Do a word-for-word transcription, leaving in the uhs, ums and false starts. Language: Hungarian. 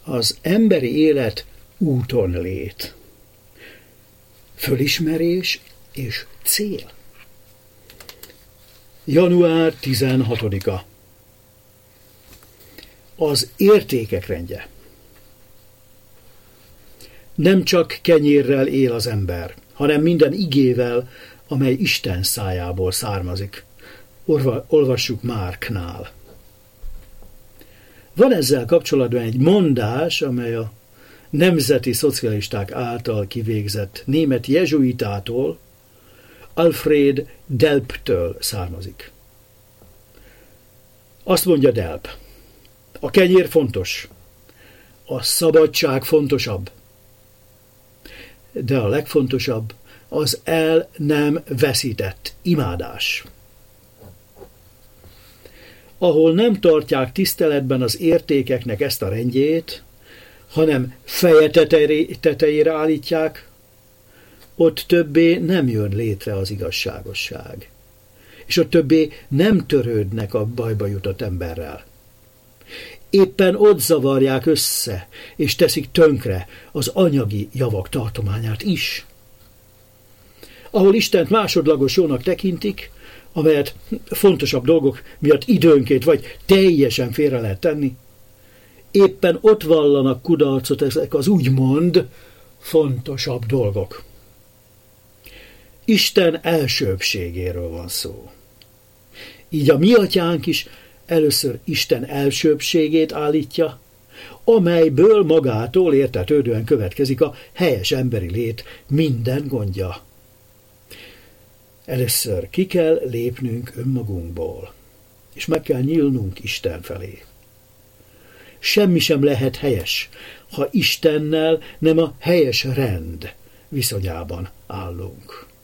Az emberi élet úton lét. Fölismerés és cél. január tizenhatodika. Az értékek rendje. Nem csak kenyérrel él az ember, hanem minden igével, amely Isten szájából származik. Orva, olvassuk Márknál. Van ezzel kapcsolatban egy mondás, amely a nemzeti szocialisták által kivégzett német jezsuitától, Alfred Delptől származik. Azt mondja Delp, a kenyér fontos, a szabadság fontosabb, de a legfontosabb az el nem veszített imádás. Ahol nem tartják tiszteletben az értékeknek ezt a rendjét, hanem feje tetejére állítják, ott többé nem jön létre az igazságosság. És ott többé nem törődnek a bajba jutott emberrel. Éppen ott zavarják össze, és teszik tönkre az anyagi javak tartományát is. Ahol Istent másodlagos jónak tekintik, amelyet fontosabb dolgok miatt időnként vagy teljesen félre lehet tenni, éppen ott vallanak kudarcot ezek az úgymond fontosabb dolgok. Isten elsőbbségéről van szó. Így a mi atyánk is először Isten elsőbbségét állítja, amelyből magától értetődően következik a helyes emberi lét minden gondja. Először ki kell lépnünk önmagunkból, és meg kell nyílnunk Isten felé. Semmi sem lehet helyes, ha Istennel nem a helyes rend viszonyában állunk.